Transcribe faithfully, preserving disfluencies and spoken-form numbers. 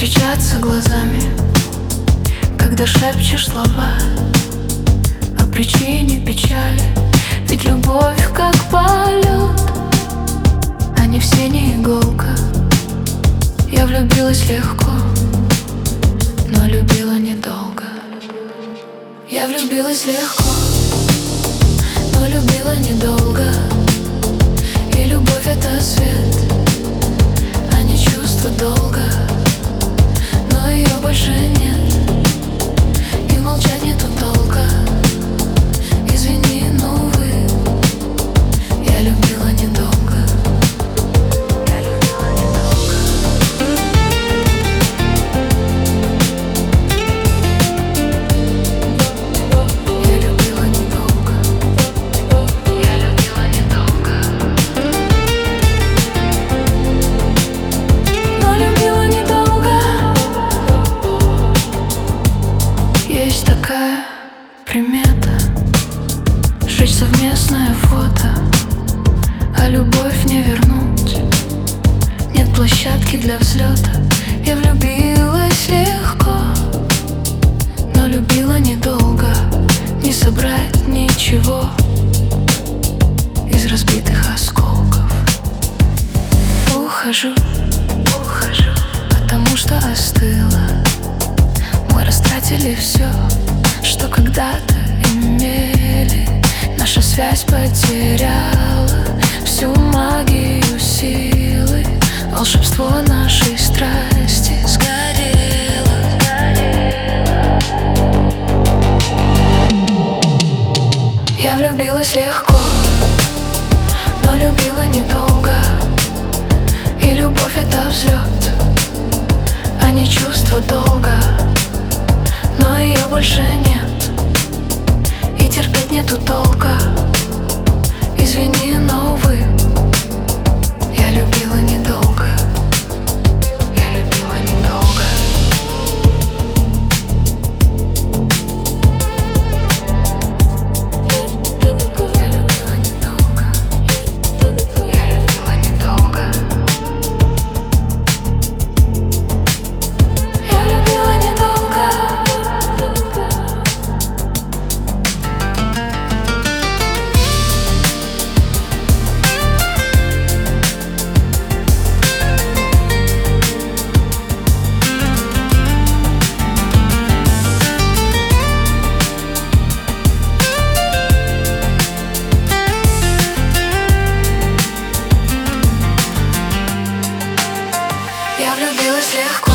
встречаться глазами, когда шепчешь слова о причине печали. Ведь любовь как полет, они все не иголка. Я влюбилась легко, но любила недолго. Я влюбилась легко, но любила недолго. И любовь — это свет, а не чувство долга. Но ее больше нет, и молчать нету толка. Извини, но увы, я любила недолго. Я любила недолго. Я любила недолго. Я любила недолго. Но любила недолго. Есть такая примета — сжечь совместное фото, а любовь не вернуть. Нет площадки для взлета. Я влюбилась легко, но любила недолго. Не собрать ничего из разбитых осколков. Ухожу, ухожу, потому что остыла. Мы растратили все, что когда-то имели. Наша связь потеряла всю магию силы. Волшебство нашей страсти сгорело. Я влюбилась легко, но любила недолго. И любовь — это взлет, а не чувство долга. Но ее больше нет, и терпеть нету толка. Извини, но увы, я любила недолго. Я любила недолго. Я любила недолго. Я любила недолго. Я любила недолго. Я влюбилась легко.